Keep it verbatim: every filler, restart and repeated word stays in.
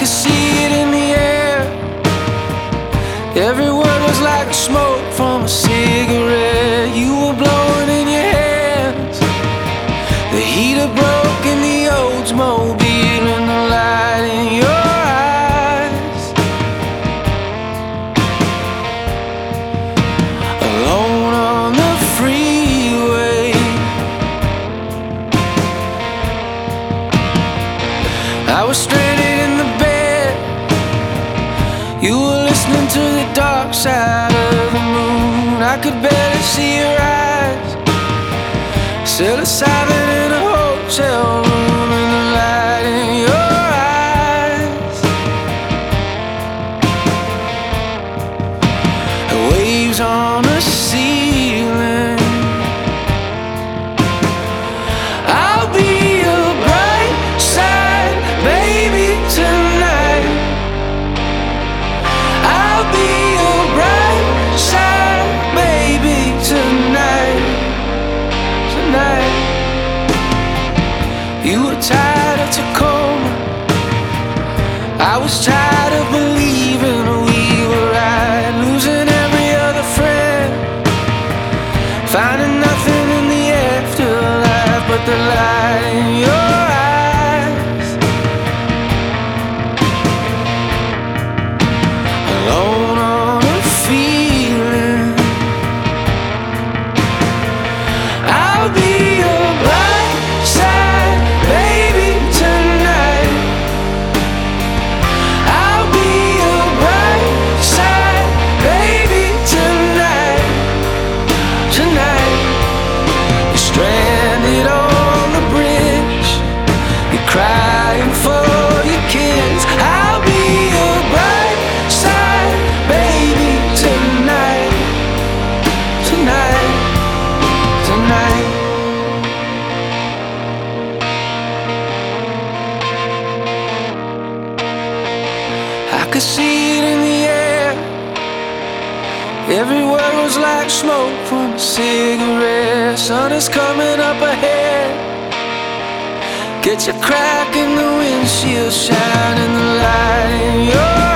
could see it in the air. Every word was like smoke from a cigarette. You were blowing in your hands. The heater broke in the Oldsmobile, and the light in your eyes. Alone on the freeway, I was stranded in the bed. You were listening to the dark side of the moon. I could barely see your eyes. Psilocybin in a hotel room, and the light in your eyes. The waves on the ceiling. I'll be your bright side, baby, tonight. I'll be your bright side, baby, tonight. Tonight. You were tired of Tacoma. I was tired of believing we were right, losing every other friend, finding nothing in the afterlife but the light in your eyes. Alone on a feeling. I'll be your bright side, baby, tonight. I'll be your bright side, baby, tonight. Tonight. You're stranded on the bridge. You're crying for your kids. I'll be your bright side, baby, tonight. Tonight. Tonight. I could see it in the air. Every word was like smoke from a cigarette. Sun is coming up ahead. Get your crack in the windshield, shining the light in your